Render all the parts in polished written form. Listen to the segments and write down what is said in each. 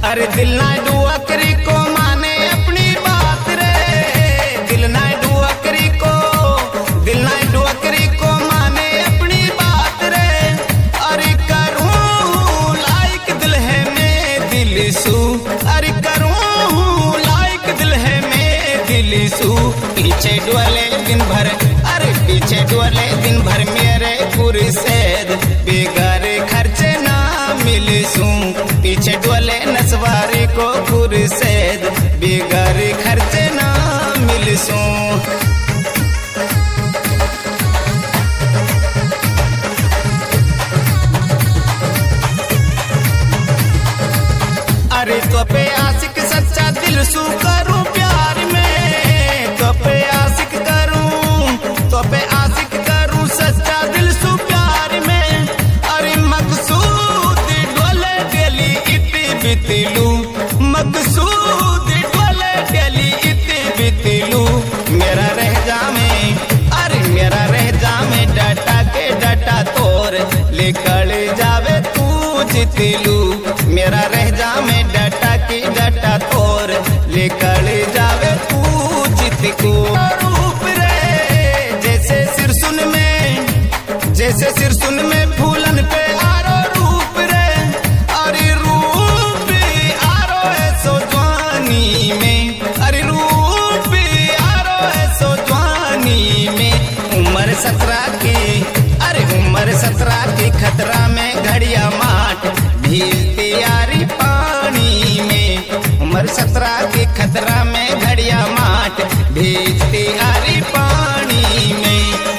अरे दिल ना दुआ करी को माने अपनी बात रे, दिल ना दुआ करी को, दिल ना दुआ करी को माने अपनी बात रे। अरे करूँ लाइक दिल है मैं दिल सू, अरे करूँ लाइक दिल है मैं दिल सू। पीछे डुअले दिन भर, अरे पीछे डुअले दिन भर मेरे कुर्सेद बेगारे खर्चे ना मिलसूं। पीछे डुअले नसवारी को कुर्सेद बेगारे खर्चे ना मिलसूं। अरे तो पे आशिक सच्चा दिल सू करूं प्यार में, तो पे आशिक करूं, तो पे आशिक करूं सच्चा दिल सू प्यार में। अरे मकसूद डोले डेली इति बितलू, मकसूद डोले डेली इति बितलू। मेरा रह जा में, अरे मेरा रह जा में डाटा के डाटा तोर लेकर जावे तू जितलू। मेरा रह जा में डाटा की डाटा तोर लेकर जावे तू जितकू। रूप रे जैसे सिरसुन में, जैसे सिरसुन में फूलन पे आरो रूप रे। अरे रूप आरो है सो जवानी में, अरे रूप आरो है सो जवानी में। उम्र 17 की, अरे उम्र 17 की खतरा में घड़िया माट भीजती यारी पानी में। उम्र 17 की खतरा में घड़िया माट भीजती यारी पानी में।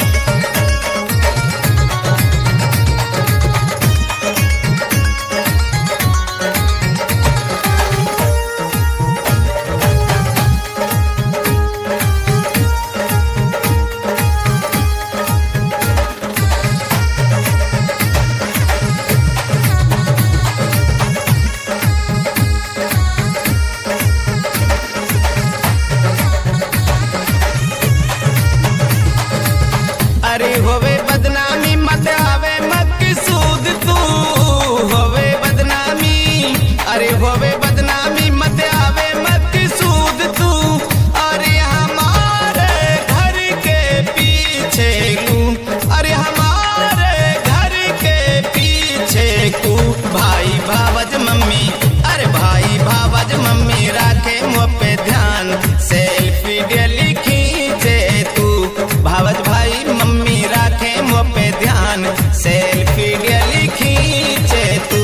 अरे होवे बदनामी मत आवे मकसूद तू, होवे बदनामी, अरे होवे बदनामी मत आवे मकसूद तू। अरे हमारे घर के पीछे तू, अरे हमारे घर के पीछे तू। भाई भावज मम्मी, अरे भाई भावज मम्मी राखे मुँह पे ध्यान सेल्फी डेली खींचे तू। भावज भाई मम्मी राखे मुँह पे ध्यान सेल्फी डेली खींचे तू।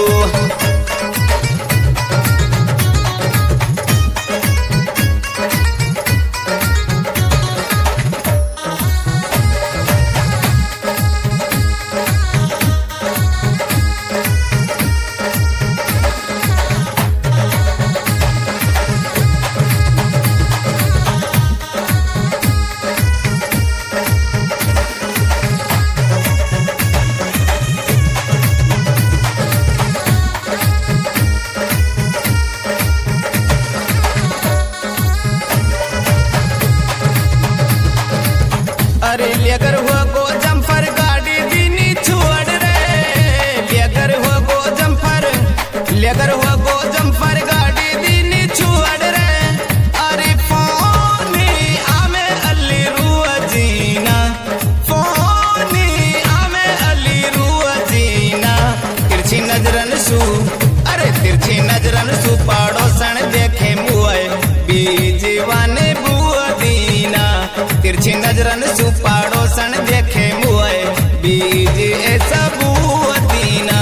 अरे लेकर हुआ गो जम्फर गाड़ी दीनी छोड़ रे, लेकर हुआ गो जम्फर, लेकर हुआ गो जम्फर गाड़ी दीनी छोड़ रे। अरे फोनी आमे अली रुआ जीना, फोनी आमे अली रुआ जीना। तिरछी नजरन सू, अरे तिरछी नजरन सू पड़ोसन देखे मुए बीजवाने बुआ दीना। तिरछी नजरन सू पड़ोसन देखे मुए बीज ऐसा बुआ दीना।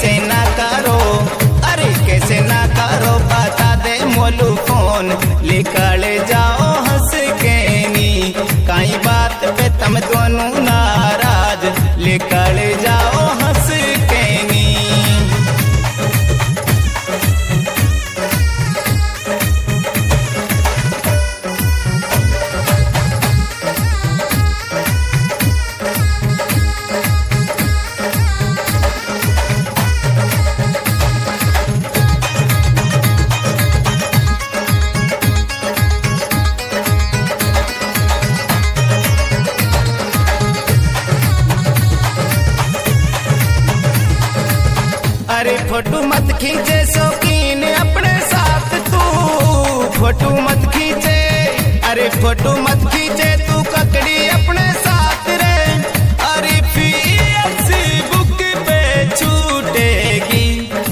कैसे ना करो, अरे कैसे ना करो, बता दे मोलू फोन, निकल जाओ हंस के नी, कई बात पे तुम दोनों नाराज, निकल जाओ हंस के नी। अरे फोटो मत खींचे शौकीन अपने साथ तू, फोटो मत खींचे, अरे फोटो मत खींचे तू ककड़ी अपने साथ रे, अरे फेसबुक पे छूटेगी,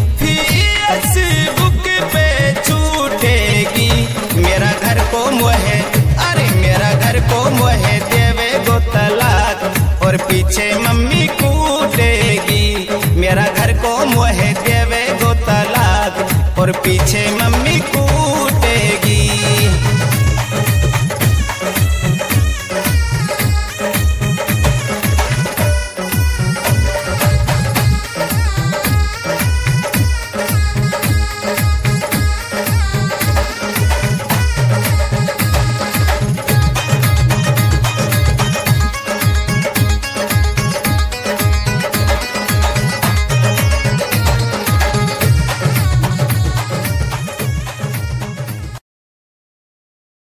फेसबुक पे छूटेगी, मेरा घर को मोहे, अरे मेरा घर को मोहे देवे गो तलाक, और पीछे मम्मी कूटेगी, मेरा घर को मोहे देवे गो तलाक, और पीछे मम्मी